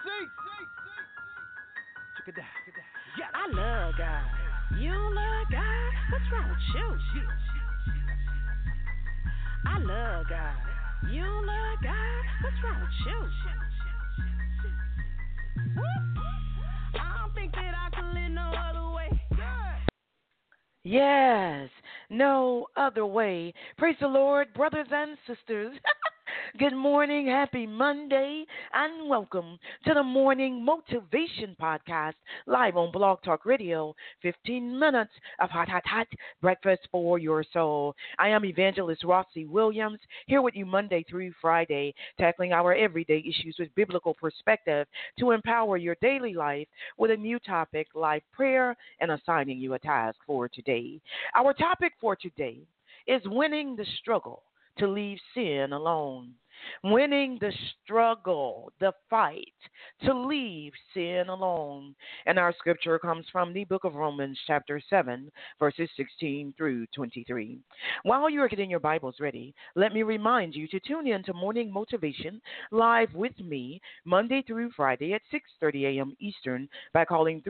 I love God. You don't love God? What's wrong with you? I love God. You don't love God? What's wrong with you? I don't think that I can live no other way. Yes, no other way. Praise the Lord, brothers and sisters. Good morning, happy Monday, and welcome to the Morning Motivation Podcast, live on Blog Talk Radio. 15 minutes of hot breakfast for your soul. I am Evangelist Rossi Williams, here with you Monday through Friday, tackling our everyday issues with biblical perspective to empower your daily life with a new topic, live prayer, and assigning you a task for today. Our topic for today is winning the struggle to leave sin alone. Winning the struggle, the fight to leave sin alone. And our scripture comes from the book of Romans, chapter 7, verses 16 through 23. While you are getting your Bibles ready, let me remind you to tune in to Morning Motivation live with me Monday through Friday at 6:30 a.m. Eastern by calling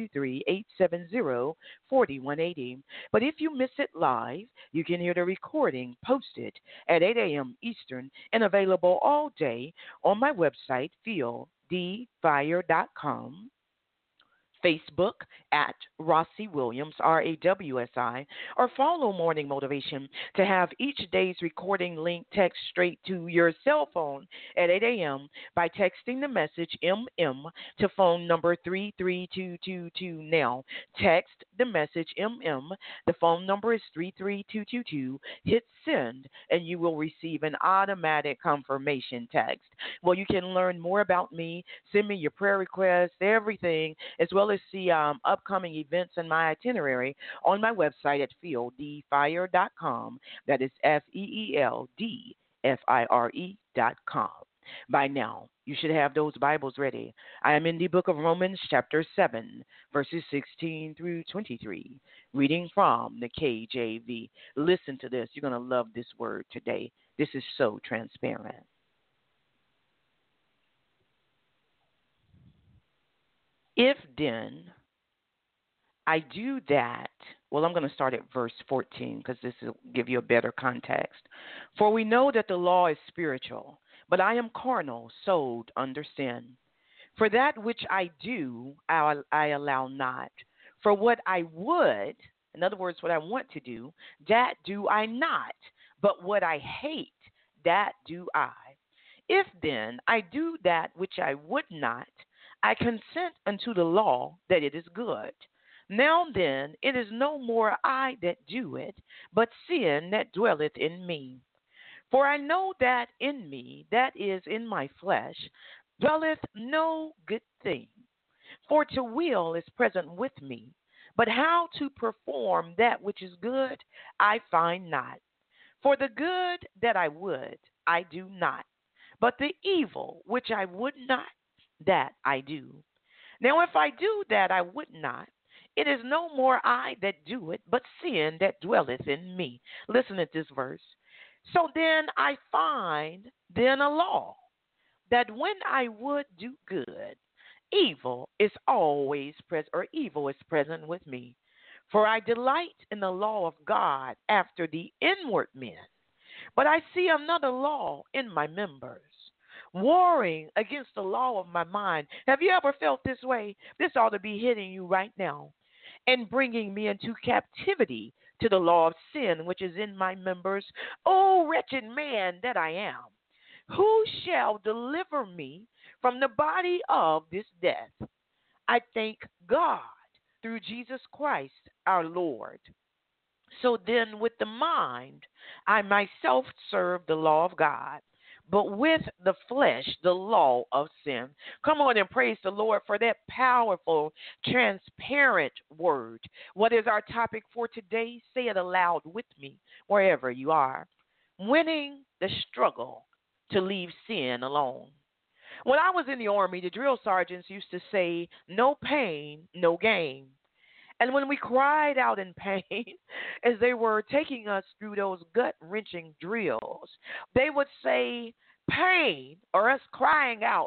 323-870-4180. But if you miss it live, you can hear the recording posted at 8 a.m. Eastern and available all day on my website, fieldfire.com. Facebook at Rossi Williams, RAWSI, or follow Morning Motivation to have each day's recording link text straight to your cell phone at 8 a.m. by texting the message MM to phone number 33222 now. Text the message MM. The phone number is 33222. Hit send, and you will receive an automatic confirmation text. Well, you can learn more about me, send me your prayer requests, everything, as well as see upcoming events and my itinerary on my website at fieldfire.com. That is FEELDFIRE.com. By now, you should have those Bibles ready. I am in the book of Romans, chapter 7, verses 16 through 23, reading from the KJV. Listen to this. You're going to love this word today. This is so transparent. If then I do that, well, I'm going to start at verse 14 because this will give you a better context. For we know that the law is spiritual, but I am carnal, sold under sin. For that which I do, I allow not. For what I would, in other words, what I want to do, that do I not. But what I hate, that do I. If then I do that which I would not, I consent unto the law that it is good. Now then, it is no more I that do it, but sin that dwelleth in me. For I know that in me, that is in my flesh, dwelleth no good thing. For to will is present with me, but how to perform that which is good, I find not. For the good that I would, I do not, but the evil which I would not, that I do. Now, if I do that I would not, it is no more I that do it, but sin that dwelleth in me. Listen at this verse. So then I find then a law, that when I would do good, evil is always present, or evil is present with me. For I delight in the law of God after the inward man, but I see another law in my members, warring against the law of my mind. Have you ever felt this way? This ought to be hitting you right now and bringing me into captivity to the law of sin which is in my members. O wretched man that I am, who shall deliver me from the body of this death? I thank God through Jesus Christ our Lord. So then with the mind I myself serve the law of God, but with the flesh, the law of sin. Come on and praise the Lord for that powerful, transparent word. What is our topic for today? Say it aloud with me, wherever you are. Winning the struggle to leave sin alone. When I was in the Army, the drill sergeants used to say, no pain, no gain. And when we cried out in pain as they were taking us through those gut-wrenching drills, they would say, Pain, or us crying out,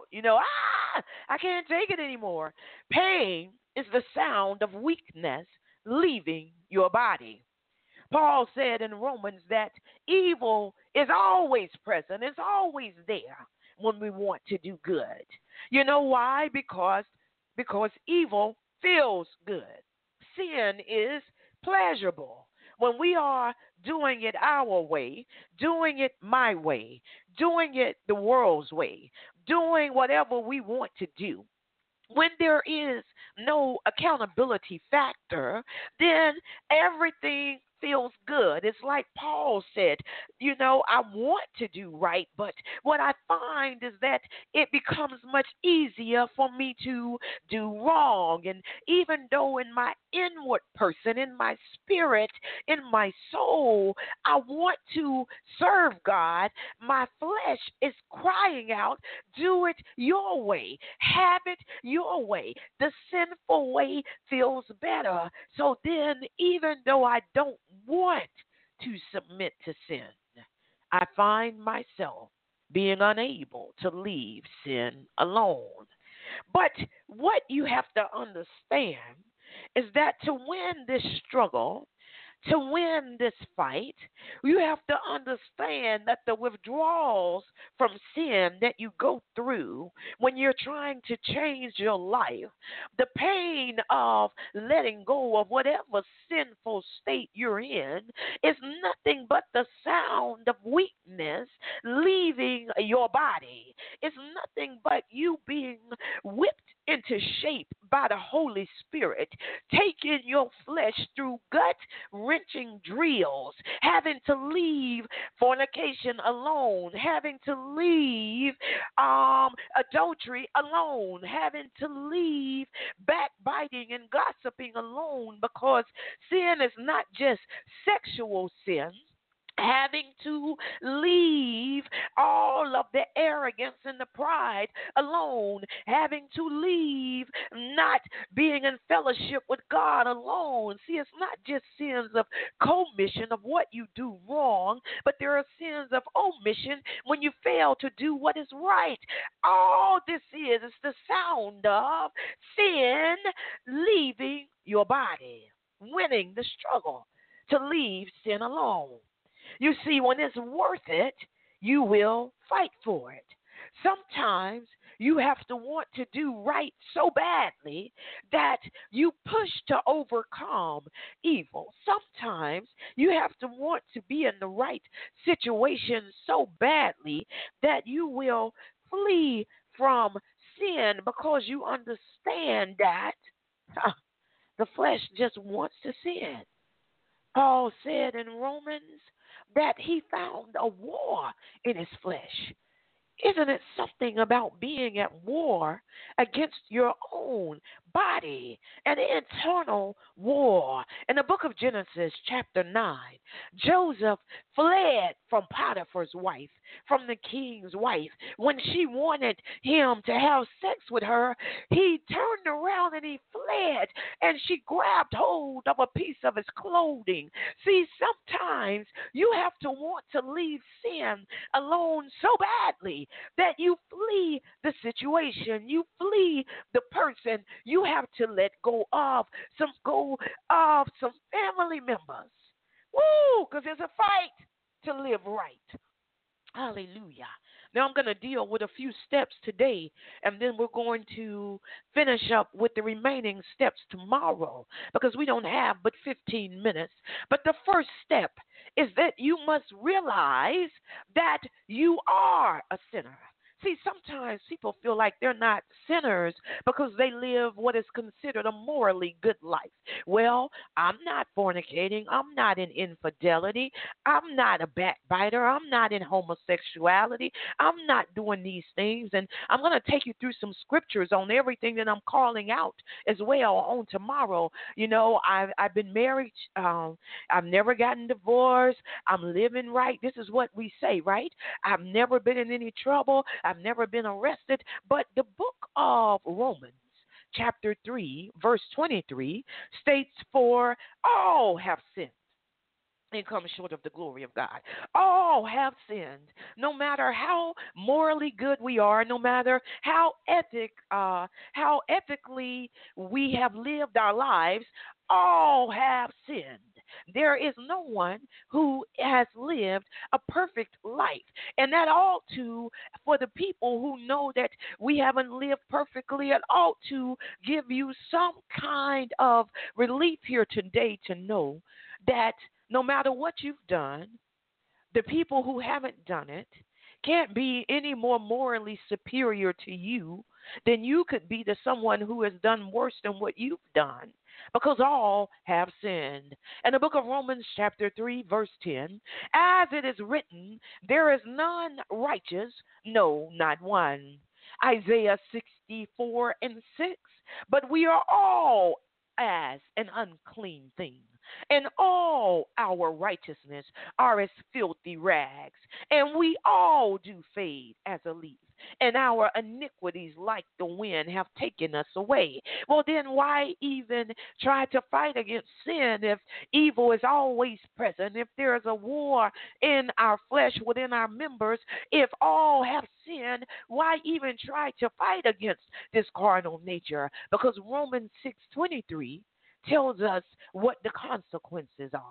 I can't take it anymore. Pain is the sound of weakness leaving your body. Paul said in Romans that evil is always present, it's always there when we want to do good. You know why? Because evil feels good. Sin is pleasurable. When we are doing it our way, doing it my way, doing it the world's way, doing whatever we want to do, when there is no accountability factor, then everything feels good. It's like Paul said, I want to do right, but what I find is that it becomes much easier for me to do wrong. And even though in my inward person, in my spirit, in my soul, I want to serve God, my flesh is crying out, do it your way, have it your way. The sinful way feels better. So then, even though I don't want to submit to sin, I find myself being unable to leave sin alone. But what you have to understand is that to win this struggle, to win this fight, you have to understand that the withdrawals from sin that you go through when you're trying to change your life, the pain of letting go of whatever sinful state you're in, is nothing but the sound of weakness leaving your body. It's nothing but you being whipped into shape by the Holy Spirit, taking your flesh through gut wrenching drills, having to leave fornication alone, having to leave adultery alone, having to leave backbiting and gossiping alone, because sin is not just sexual sin, having to leave all of the arrogance and the pride alone, having to leave not being in fellowship with God alone. See, it's not just sins of commission of what you do wrong, but there are sins of omission when you fail to do what is right. All this is the sound of sin leaving your body, winning the struggle to leave sin alone. You see, when it's worth it, you will fight for it. Sometimes you have to want to do right so badly that you push to overcome evil. Sometimes you have to want to be in the right situation so badly that you will flee from sin because you understand that the flesh just wants to sin. Paul said in Romans that he found a war in his flesh. Isn't it something about being at war against your own body, an internal war? In the book of Genesis, chapter 9, Joseph fled from Potiphar's wife, from the king's wife. When she wanted him to have sex with her, he turned around and he fled, and she grabbed hold of a piece of his clothing. See, sometimes you have to want to leave sin alone so badly that you flee the situation, you flee the person. You have to let go of some family members. Woo! Because there's a fight to live right. Hallelujah. Now I'm going to deal with a few steps today, and then we're going to finish up with the remaining steps tomorrow because we don't have but 15 minutes. But the first step is that you must realize that you are a sinner. See, sometimes people feel like they're not sinners because they live what is considered a morally good life. Well, I'm not fornicating. I'm not in infidelity. I'm not a backbiter. I'm not in homosexuality. I'm not doing these things. And I'm going to take you through some scriptures on everything that I'm calling out as well on tomorrow. I've been married. I've never gotten divorced. I'm living right. This is what we say, right? I've never been in any trouble. I've never been arrested. But the book of Romans, chapter 3, verse 23, states, "For all have sinned and come short of the glory of God. All have sinned. No matter how morally good we are, no matter how ethically we have lived our lives, all have sinned. There is no one who has lived a perfect life. And that ought to, for the people who know that we haven't lived perfectly, it ought to give you some kind of relief here today to know that no matter what you've done, the people who haven't done it can't be any more morally superior to you than you could be to someone who has done worse than what you've done. Because all have sinned. In the book of Romans, chapter 3, verse 10, as it is written, there is none righteous, no, not one. Isaiah 64 and 6, but we are all as an unclean thing, and all our righteousness are as filthy rags, and we all do fade as a leaf, and our iniquities like the wind have taken us away. Well, then why even try to fight against sin if evil is always present, if there is a war in our flesh, within our members, if all have sinned, why even try to fight against this carnal nature? Because Romans 6:23 tells us what the consequences are.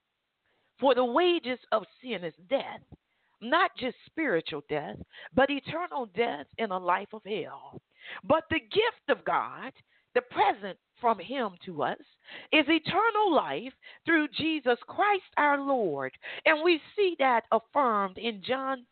For the wages of sin is death, not just spiritual death, but eternal death in a life of hell. But the gift of God, the present from Him to us, is eternal life through Jesus Christ our Lord. And we see that affirmed in John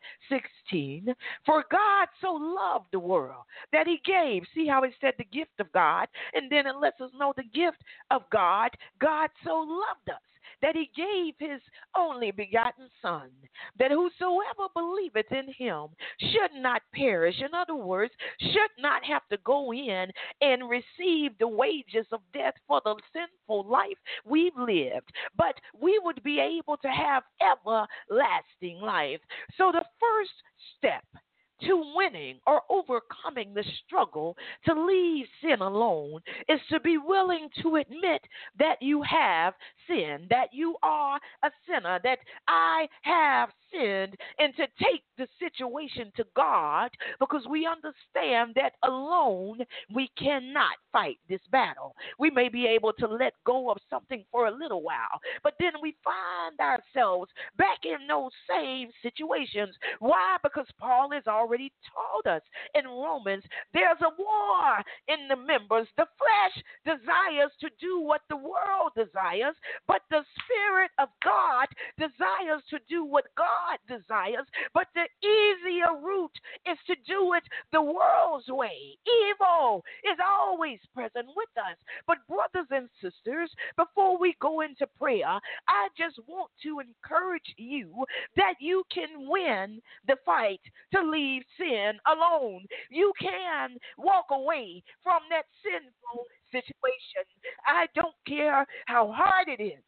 3:16. For God so loved the world that He gave. See how it said the gift of God, and then it lets us know the gift of God. God so loved us that He gave His only begotten Son, that whosoever believeth in Him should not perish. In other words, should not have to go in and receive the wages of death for the sinful life we've lived, but we would be able to have everlasting life. So the first step to winning or overcoming the struggle to leave sin alone is to be willing to admit that you have sinned, that you are a sinner, that I have sinned, and to take the situation to God, because we understand that alone we cannot fight this battle. We may be able to let go of something for a little while, but then we find ourselves back in those same situations. Why? Because Paul has already told us in Romans there's a war in the members. The flesh desires to do what the world desires, but the Spirit of God desires to do what God desires. But the easier route is to do it the world's way. Evil is always present with us. But brothers and sisters, before we go into prayer, I just want to encourage you that you can win the fight to leave sin alone. You can walk away from that sinful situation. I don't care how hard it is.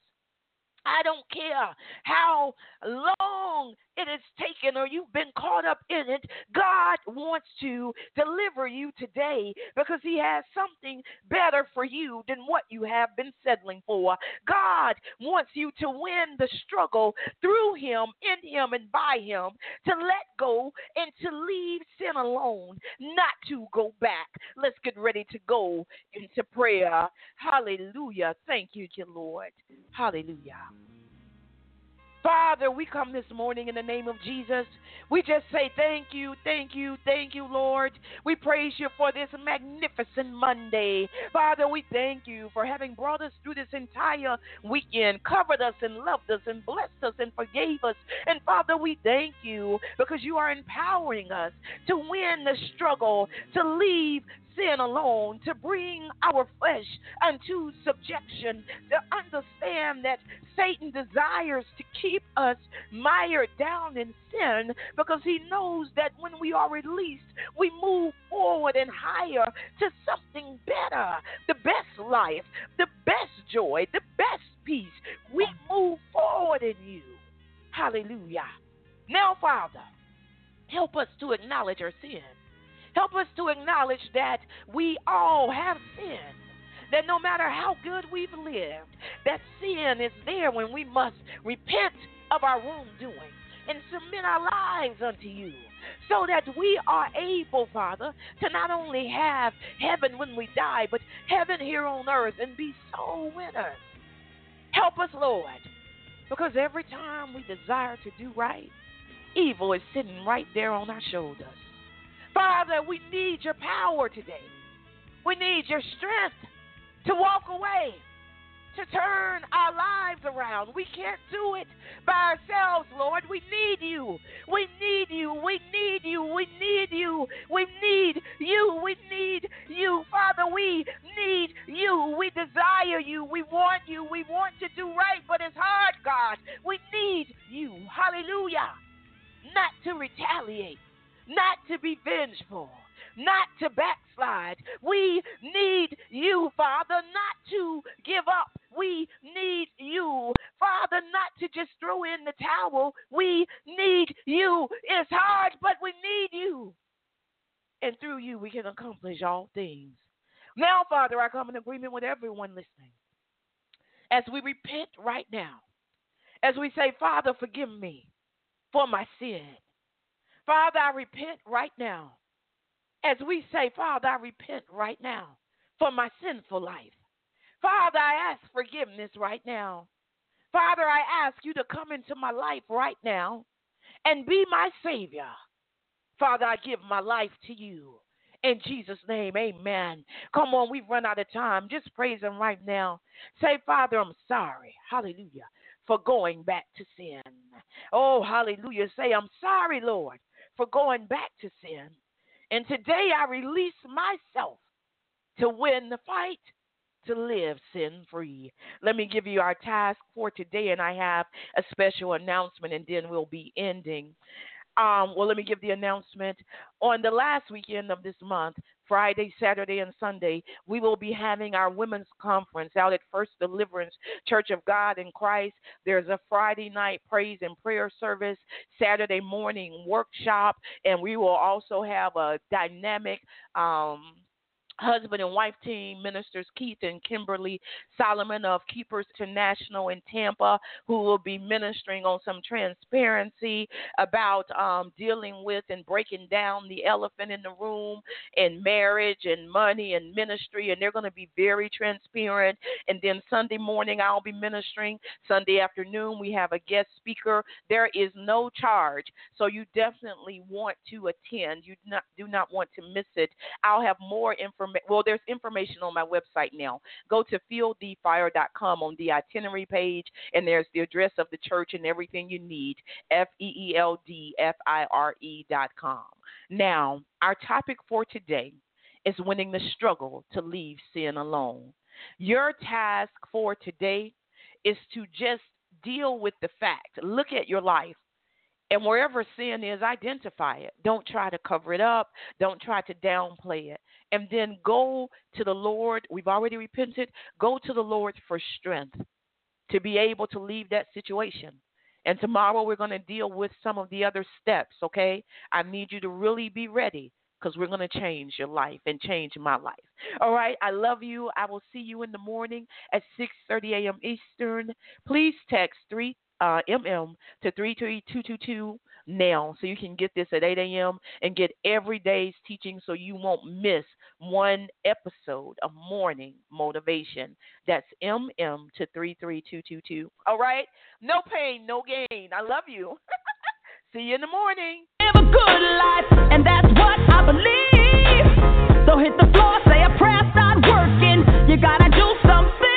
I don't care how long it has taken or you've been caught up in it. God wants to deliver you today because He has something better for you than what you have been settling for. God wants you to win the struggle through Him, in Him, and by Him, to let go and to leave sin alone, not to go back. Let's get ready to go into prayer. Hallelujah. Thank you, Lord. Hallelujah. Father, we come this morning in the name of Jesus. We just say thank you, thank you, thank you, Lord. We praise you for this magnificent Monday. Father, we thank you for having brought us through this entire weekend, covered us and loved us and blessed us and forgave us. And Father, we thank you because you are empowering us to win the struggle, to leave sin alone, to bring our flesh unto subjection, to understand that Satan desires to keep us mired down in sin because he knows that when we are released, we move forward and higher to something better, the best life, the best joy, the best peace. We move forward in you. Hallelujah. Now, Father, help us to acknowledge our sin. Help us to acknowledge that we all have sinned, that no matter how good we've lived, that sin is there when we must repent of our wrongdoing and submit our lives unto you, so that we are able, Father, to not only have heaven when we die, but heaven here on earth and be soul winners. Help us, Lord, because every time we desire to do right, evil is sitting right there on our shoulders. Father, we need your power today. We need your strength to walk away, to turn our lives around. We can't do it by ourselves, Lord. We need you. We need you. We need you. We need you. We need you. We need you. Father, we need you. We desire you. We want you. We want to do right, but it's hard, God. We need you. Hallelujah. Not to retaliate, not to be vengeful, not to backslide. We need you, Father, not to give up. We need you, Father, not to just throw in the towel. We need you. It's hard, but we need you. And through you, we can accomplish all things. Now, Father, I come in agreement with everyone listening. As we repent right now, as we say, Father, forgive me for my sin. Father, I repent right now. As we say, Father, I repent right now for my sinful life. Father, I ask forgiveness right now. Father, I ask you to come into my life right now and be my Savior. Father, I give my life to you. In Jesus' name, amen. Come on, we've run out of time. Just praise him right now. Say, Father, I'm sorry. Hallelujah. For going back to sin. Oh, hallelujah. Say, I'm sorry, Lord, for going back to sin. And today I release myself to win the fight, to live sin-free. Let me give you our task for today, and I have a special announcement, and then we'll be ending. Let me give the announcement. On the last weekend of this month, Friday, Saturday, and Sunday, we will be having our women's conference out at First Deliverance Church of God in Christ. There's a Friday night praise and prayer service, Saturday morning workshop, and we will also have a dynamic husband and wife team, ministers Keith and Kimberly Solomon of Keepers International in Tampa, who will be ministering on some transparency about dealing with and breaking down the elephant in the room and marriage and money and ministry, and they're going to be very transparent. And then Sunday morning I'll be ministering. Sunday afternoon we have a guest speaker. There is no charge, so you definitely want to attend. You do not want to miss it. I'll have more information. Well, there's information on my website now. Go to fieldthefire.com on the itinerary page, and there's the address of the church and everything you need, FEELDFIRE.com. Now, our topic for today is winning the struggle to leave sin alone. Your task for today is to just deal with the fact. Look at your life. And wherever sin is, identify it. Don't try to cover it up. Don't try to downplay it. And then go to the Lord. We've already repented. Go to the Lord for strength to be able to leave that situation. And tomorrow we're going to deal with some of the other steps, okay? I need you to really be ready, because we're going to change your life and change my life. All right, I love you. I will see you in the morning at 6:30 a.m. Eastern. Please text MM to 33222 now, so you can get this at 8 a.m. and get every day's teaching so you won't miss one episode of Morning Motivation. That's MM to 33222. All right? No pain, no gain. I love you. See you in the morning. Live a good life, and that's what I believe. So hit the floor, say a prayer, start working. You gotta do something.